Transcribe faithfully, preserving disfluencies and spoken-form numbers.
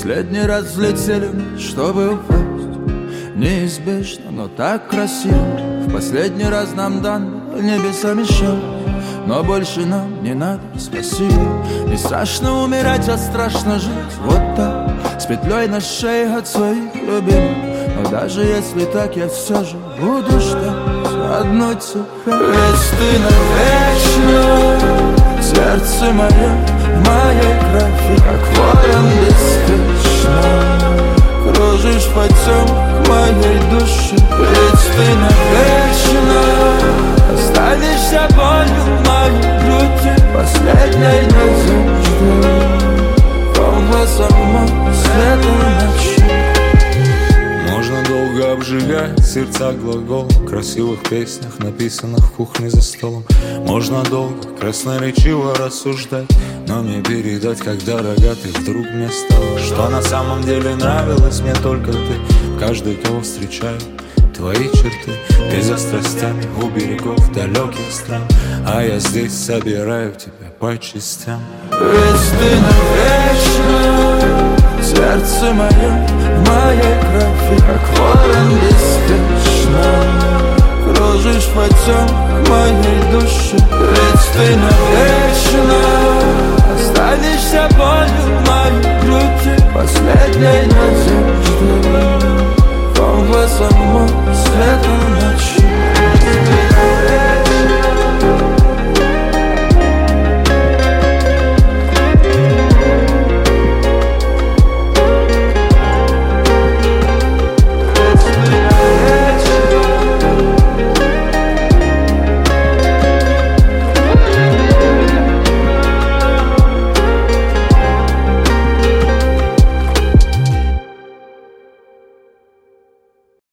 последний раз взлетели, чтобы упасть. Неизбежно, но так красиво. В последний раз нам дан небесами шаг, но больше нам не надо, спасибо. Не страшно умирать, а страшно жить. Вот так, с петлей на шее от своих любимых. Но даже если так, я все же буду ждать одну тебя. Ведь ты навечно, сердце мое в моей крови, как ворон беспечно. Кружишь по темных моей душе. Ведь ты навечно останешься болью в моей груди, последней надежды, комплексом светлой ночи. Можно долго обжигать сердца глагол в красивых песнях, написанных в кухне за столом. Можно долго красноречиво рассуждать, но мне передать, как дорога ты вдруг мне стала. Что на самом деле нравилось мне только ты. Каждый, кого встречаю, твои черты. Ты за страстями у берегов далеких стран, а я здесь собираю тебя по частям. Ведь ты навечно, сердце мое в моей крови, как ворон беспечно. Кружишь по темных моей душе. Ведь ты навечно останешься болью в моей груди, последней надежды, комплексом светлой